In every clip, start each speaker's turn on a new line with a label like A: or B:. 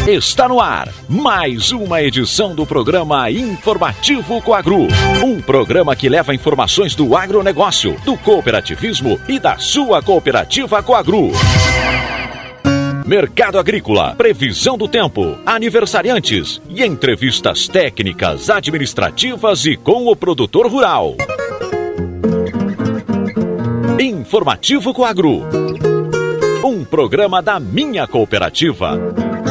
A: Está no ar mais uma edição do programa Informativo Coagru. Um programa que leva informações do agronegócio, do cooperativismo e da sua cooperativa Coagru. Mercado agrícola, previsão do tempo, aniversariantes e entrevistas técnicas, administrativas e com o produtor rural. Informativo Coagru. Um programa da minha cooperativa.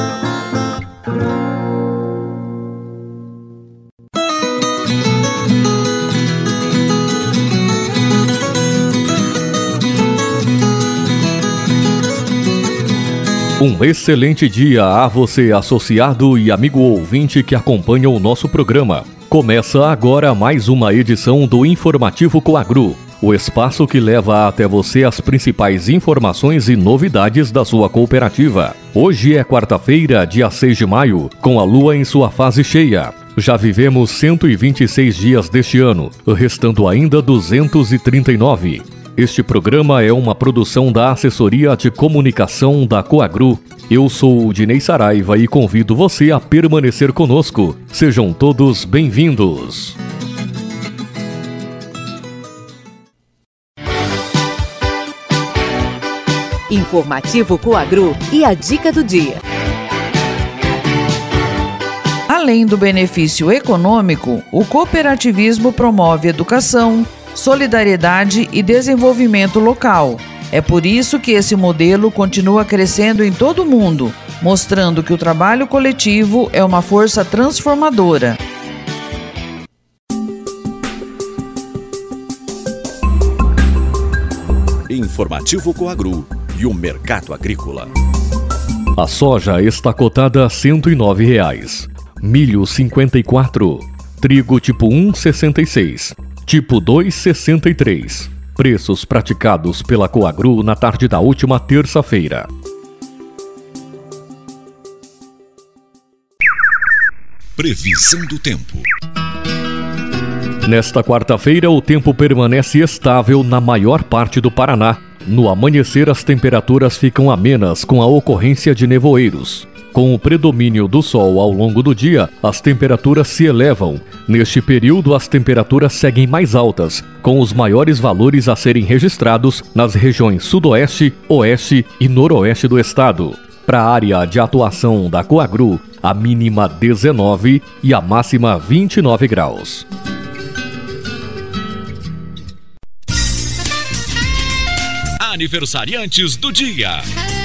B: Um excelente dia a você, associado e amigo ouvinte que acompanha o nosso programa. Começa agora mais uma edição do Informativo Coagru, o espaço que leva até você as principais informações e novidades da sua cooperativa. Hoje é quarta-feira, dia 6 de maio, com a lua em sua fase cheia. Já vivemos 126 dias deste ano, restando ainda 239. Este programa é uma produção da Assessoria de Comunicação da Coagru. Eu sou o Dinei Saraiva e convido você a permanecer conosco. Sejam todos bem-vindos.
C: Informativo Coagru e a dica do dia.
D: Além do benefício econômico, o cooperativismo promove educação, solidariedade e desenvolvimento local. É por isso que esse modelo continua crescendo em todo o mundo, mostrando que o trabalho coletivo é uma força transformadora.
A: Informativo Coagru e o mercado agrícola.
B: A soja está cotada a R$ 109, milho 54, trigo tipo 1, 66. Tipo 2, 63. Preços praticados pela Coagru na tarde da última terça-feira.
A: Previsão do tempo.
B: Nesta quarta-feira, o tempo permanece estável na maior parte do Paraná. No amanhecer, as temperaturas ficam amenas com a ocorrência de nevoeiros. Com o predomínio do sol ao longo do dia, as temperaturas se elevam. Neste período, as temperaturas seguem mais altas, com os maiores valores a serem registrados nas regiões sudoeste, oeste e noroeste do estado. Para a área de atuação da Coagru, a mínima 19 e a máxima 29 graus.
A: Aniversariantes do dia.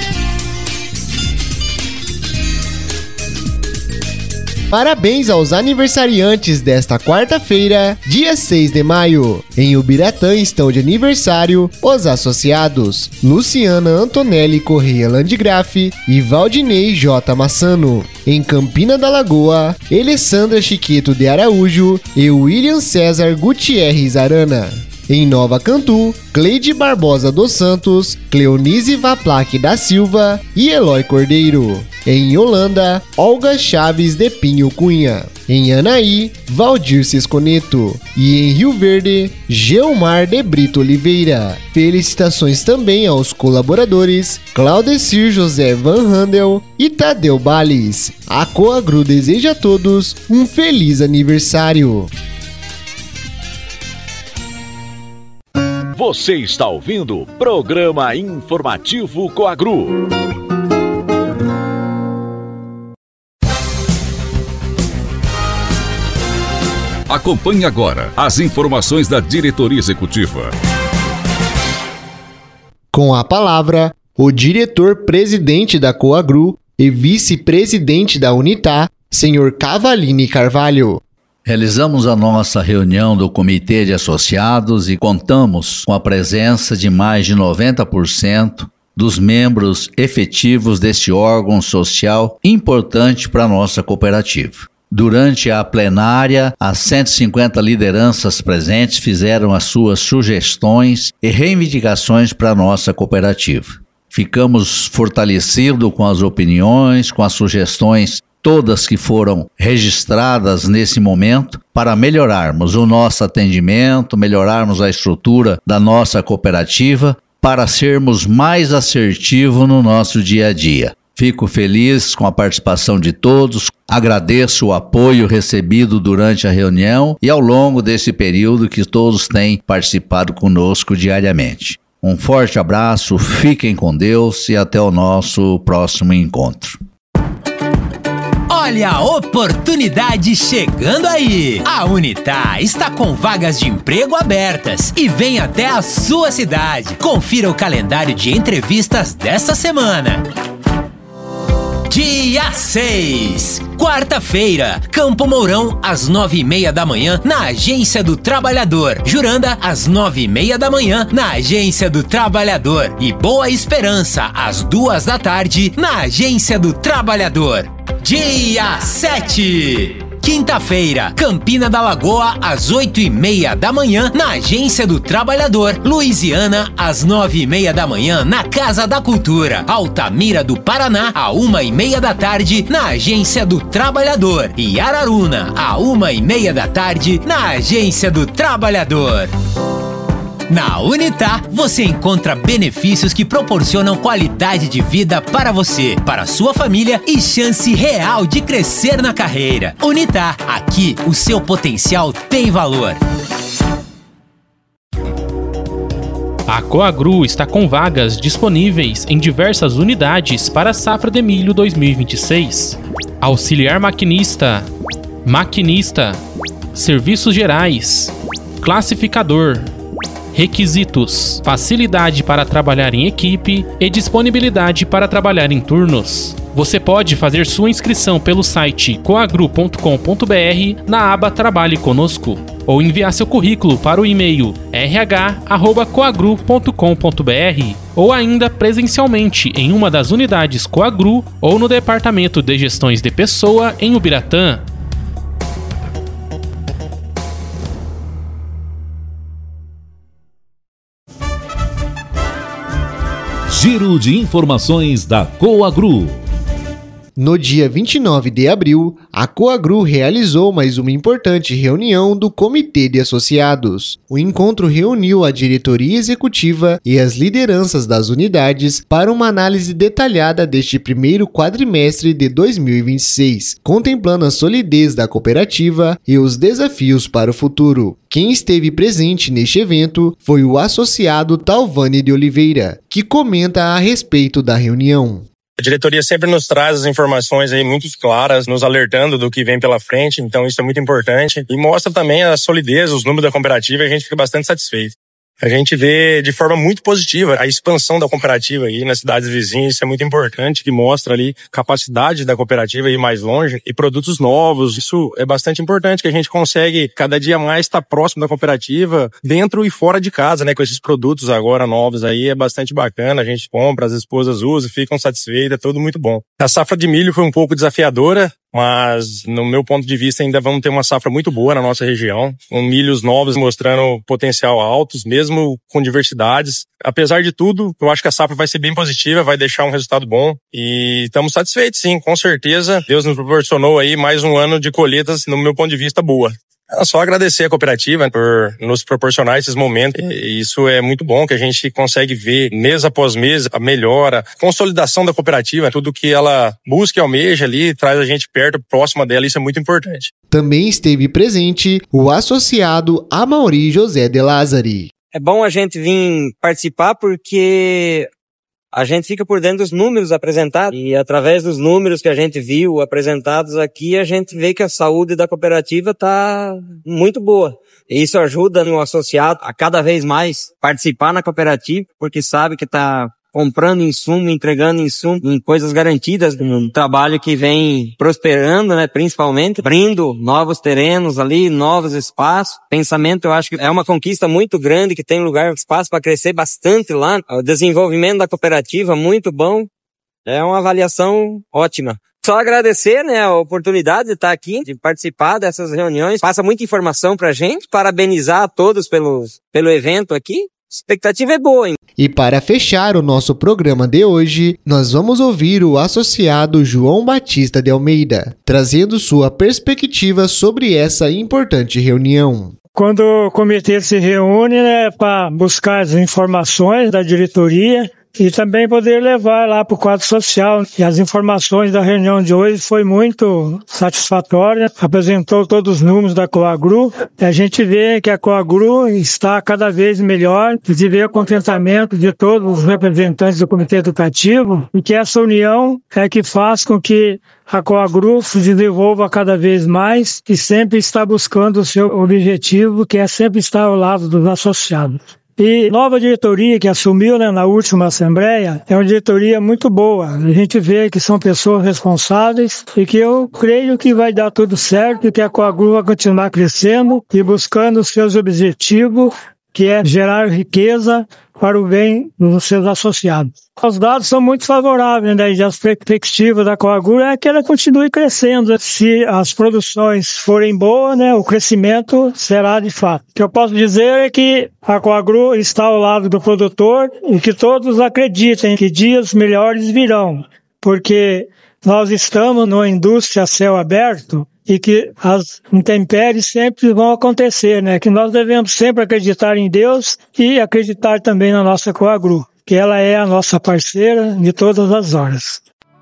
E: Parabéns aos aniversariantes desta quarta-feira, dia 6 de maio. Em Ubiratã estão de aniversário os associados Luciana Antonelli Correia Landgraf e Valdinei J. Massano. Em Campina da Lagoa, Alessandra Chiqueto de Araújo e William César Gutierrez Arana. Em Nova Cantu, Cleide Barbosa dos Santos, Cleonice Vaplaque da Silva e Eloy Cordeiro. Em Holanda, Olga Chaves de Pinho Cunha. Em Anaí, Valdir Cisconeto. E em Rio Verde, Geomar de Brito Oliveira. Felicitações também aos colaboradores Claudecir José Van Handel e Tadeu Bales. A Coagru deseja a todos um feliz aniversário.
A: Você está ouvindo o programa Informativo Coagru. Acompanhe agora as informações da diretoria executiva.
E: Com a palavra, o diretor-presidente da Coagru e vice-presidente da Unitá, senhor Cavalini Carvalho.
F: Realizamos a nossa reunião do Comitê de Associados e contamos com a presença de mais de 90% dos membros efetivos deste órgão social importante para a nossa cooperativa. Durante a plenária, as 150 lideranças presentes fizeram as suas sugestões e reivindicações para a nossa cooperativa. Ficamos fortalecidos com as opiniões, com as sugestões todas que foram registradas nesse momento para melhorarmos o nosso atendimento, melhorarmos a estrutura da nossa cooperativa, para sermos mais assertivos no nosso dia a dia. Fico feliz com a participação de todos, agradeço o apoio recebido durante a reunião e ao longo desse período que todos têm participado conosco diariamente. Um forte abraço, fiquem com Deus e até o nosso próximo encontro.
G: Olha a oportunidade chegando aí! A Unitá está com vagas de emprego abertas e vem até a sua cidade. Confira o calendário de entrevistas desta semana. Dia 6, quarta-feira, Campo Mourão, às 9h30 da manhã, na Agência do Trabalhador. Juranda, às 9h30 da manhã, na Agência do Trabalhador. E Boa Esperança, às 2 da tarde, na Agência do Trabalhador. Dia 7, quinta-feira, Campina da Lagoa, às 8h30 da manhã, na Agência do Trabalhador. Luisiana, às 9h30 da manhã, na Casa da Cultura. Altamira do Paraná, à 1h30 da tarde, na Agência do Trabalhador. E Araruna, à 1h30 da tarde, na Agência do Trabalhador. Na Unitá, você encontra benefícios que proporcionam qualidade de vida para você, para sua família e chance real de crescer na carreira. Unitá, aqui o seu potencial tem valor.
H: A Coagru está com vagas disponíveis em diversas unidades para a safra de milho 2026. Auxiliar maquinista, maquinista, serviços gerais, classificador. Requisitos: facilidade para trabalhar em equipe e disponibilidade para trabalhar em turnos. Você pode fazer sua inscrição pelo site coagru.com.br na aba Trabalhe Conosco ou enviar seu currículo para o e-mail rh@coagru.com.br ou ainda presencialmente em uma das unidades Coagru ou no Departamento de Gestões de Pessoa em Ubiratã.
A: Giro de informações da Coagru.
E: No dia 29 de abril, a Coagru realizou mais uma importante reunião do Comitê de Associados. O encontro reuniu a diretoria executiva e as lideranças das unidades para uma análise detalhada deste primeiro quadrimestre de 2026, contemplando a solidez da cooperativa e os desafios para o futuro. Quem esteve presente neste evento foi o associado Talvani de Oliveira, que comenta a respeito da reunião.
I: A diretoria sempre nos traz as informações aí muito claras, nos alertando do que vem pela frente, então isso é muito importante. E mostra também a solidez, os números da cooperativa, e a gente fica bastante satisfeito. A gente vê de forma muito positiva a expansão da cooperativa aí nas cidades vizinhas, isso é muito importante, que mostra ali capacidade da cooperativa ir mais longe e produtos novos. Isso é bastante importante, que a gente consegue cada dia mais estar próximo da cooperativa, dentro e fora de casa, né? Com esses produtos agora novos aí, é bastante bacana, a gente compra, as esposas usam, ficam satisfeitas, é tudo muito bom. A safra de milho foi um pouco desafiadora, mas no meu ponto de vista ainda vamos ter uma safra muito boa na nossa região, com milhos novos mostrando potencial altos, mesmo com diversidades. Apesar de tudo, eu acho que a safra vai ser bem positiva, vai deixar um resultado bom e estamos satisfeitos sim, com certeza. Deus nos proporcionou aí mais um ano de colheitas, no meu ponto de vista, boa. É só agradecer a cooperativa por nos proporcionar esses momentos. E isso é muito bom, que a gente consegue ver mês após mês a melhora, a consolidação da cooperativa, tudo que ela busca e almeja ali, traz a gente perto, próxima dela, isso é muito importante.
E: Também esteve presente o associado Amaury José de Lázari.
J: É bom a gente vir participar porque a gente fica por dentro dos números apresentados e através dos números que a gente viu apresentados aqui, a gente vê que a saúde da cooperativa está muito boa. E isso ajuda o associado a cada vez mais participar na cooperativa, porque sabe que está comprando insumo, entregando insumo em coisas garantidas, um trabalho que vem prosperando, né, principalmente, abrindo novos terrenos ali, novos espaços. Pensamento, eu acho que é uma conquista muito grande, que tem lugar, espaço para crescer bastante lá. O desenvolvimento da cooperativa, muito bom. É uma avaliação ótima. Só agradecer, né, a oportunidade de estar aqui, de participar dessas reuniões. Passa muita informação pra gente. Parabenizar a todos pelo evento aqui. A expectativa é boa, hein?
E: E para fechar o nosso programa de hoje, nós vamos ouvir o associado João Batista de Almeida, trazendo sua perspectiva sobre essa importante reunião.
K: Quando o comitê se reúne, né, para buscar as informações da diretoria, e também poder levar lá para o quadro social. E as informações da reunião de hoje foi muito satisfatória, apresentou todos os números da Coagru. A gente vê que a Coagru está cada vez melhor, de ver o contentamento de todos os representantes do Comitê Educativo, e que essa união é que faz com que a Coagru se desenvolva cada vez mais e sempre está buscando o seu objetivo, que é sempre estar ao lado dos associados. E nova diretoria que assumiu, na última assembleia, é uma diretoria muito boa. A gente vê que são pessoas responsáveis e que eu creio que vai dar tudo certo e que a Coagru vai continuar crescendo e buscando os seus objetivos, que é gerar riqueza para o bem dos seus associados. Os dados são muito favoráveis, e as perspectivas da Coagru é que ela continue crescendo. Se as produções forem boas, o crescimento será de fato. O que eu posso dizer é que a Coagru está ao lado do produtor e que todos acreditem que dias melhores virão, porque nós estamos numa indústria a céu aberto e que as intempéries sempre vão acontecer, que nós devemos sempre acreditar em Deus e acreditar também na nossa Coagru, que ela é a nossa parceira de todas as horas.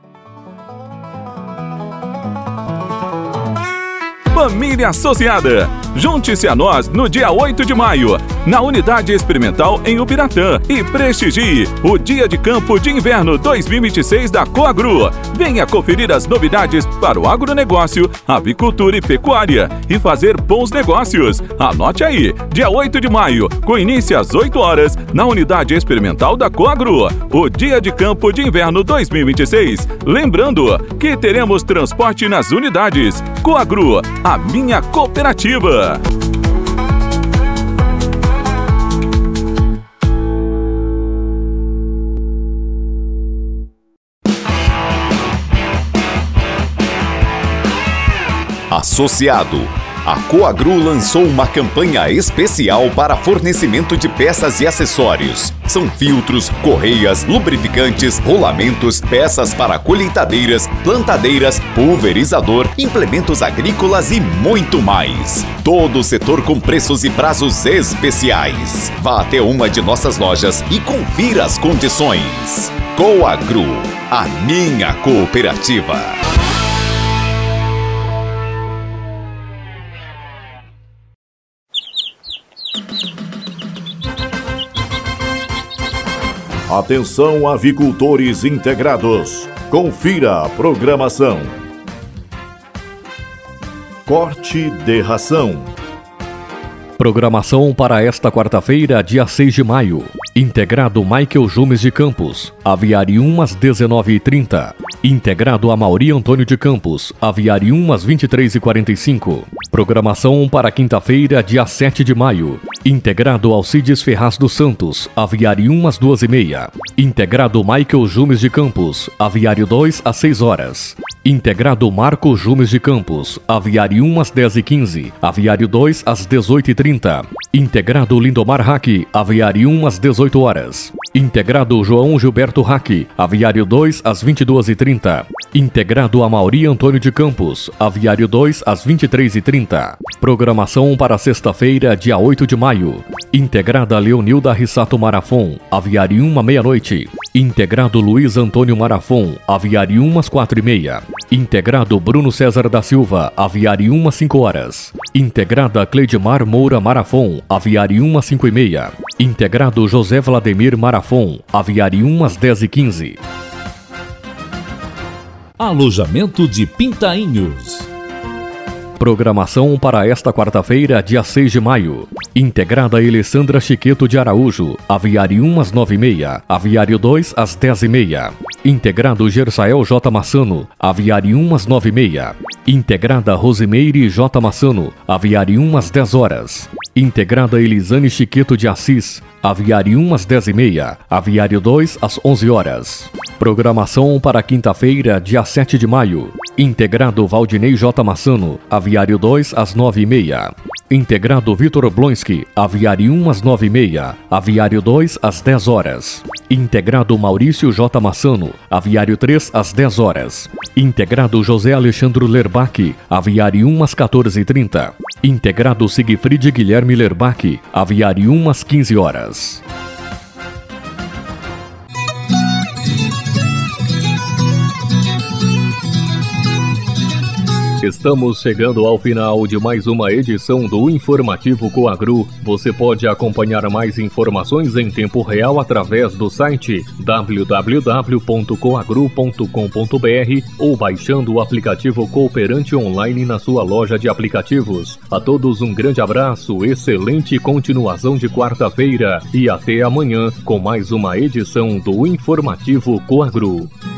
L: Família Associada, junte-se a nós no dia 8 de maio, na Unidade Experimental em Ubiratã, e prestigie o Dia de Campo de Inverno 2026 da Coagru. Venha conferir as novidades para o agronegócio, avicultura e pecuária e fazer bons negócios. Anote aí, dia 8 de maio, com início às 8 horas, na Unidade Experimental da Coagru, o Dia de Campo de Inverno 2026. Lembrando que teremos transporte nas unidades. Coagru, a minha cooperativa.
A: Associado. A Coagru lançou uma campanha especial para fornecimento de peças e acessórios. São filtros, correias, lubrificantes, rolamentos, peças para colheitadeiras, plantadeiras, pulverizador, implementos agrícolas e muito mais. Todo o setor com preços e prazos especiais. Vá até uma de nossas lojas e confira as condições. Coagru, a minha cooperativa.
M: Atenção, avicultores integrados. Confira a programação. Corte de ração.
B: Programação para esta quarta-feira, dia 6 de maio. Integrado Michael Jumes de Campos, Aviário 1 às 19h30. Integrado Amauri Antônio de Campos, Aviário 1 às 23h45. Programação para quinta-feira, dia 7 de maio. Integrado Alcides Ferraz dos Santos, Aviário 1 às 2h30. Integrado Michael Jumes de Campos, Aviário 2 às 6 horas. Integrado Marco Jumes de Campos, Aviário 1 às 10h15, Aviário 2 às 18h30. Integrado Lindomar Hack, Aviário 1 às 18 horas. Integrado João Gilberto Hack, Aviário 2 às 22h30. Integrado Amauri Antônio de Campos, Aviário 2 às 23h30. Programação para sexta-feira, dia 8 de maio. Integrada Leonilda Rissato Marafon, Aviário 1 à meia-noite. Integrado Luiz Antônio Marafon, Aviário 1 às 4h30. Integrado Bruno César da Silva, Aviário 1 às 5 horas. Integrada Cleidmar Moura Marafon, Aviário 1 às 5h30. Integrado José Vladimir Marafon, Aviário 1 às 10h15.
N: Alojamento de Pintainhos.
B: Programação para esta quarta-feira, dia 6 de maio. Integrada Alessandra Chiqueto de Araújo, Aviário 1 às 9h30, Aviário 2 às 10h30. Integrado Gersael J. Massano, Aviário 1 às 9h30. Integrada Rosimeire J. Massano, Aviário 1 às 10 horas. Integrada Elisane Chiqueto de Assis, Aviário 1 às 10h30, Aviário 2 às 11 horas. Programação para quinta-feira, dia 7 de maio. Integrado Valdinei J. Massano, Aviário 2 às 9h30. Integrado Vitor Blonski, Aviário 1 às 9h30, Aviário 2 às 10 horas. Integrado Maurício J. Massano, Aviário 3 às 10 horas. Integrado José Alexandre Lerbach, Aviário 1 às 14h30. Integrado Siegfried Guilherme Lerbach, Aviário 1 às 15 horas. Estamos chegando ao final de mais uma edição do Informativo Coagru. Você pode acompanhar mais informações em tempo real através do site www.coagru.com.br ou baixando o aplicativo Cooperante Online na sua loja de aplicativos. A todos um grande abraço, excelente continuação de quarta-feira e até amanhã com mais uma edição do Informativo Coagru.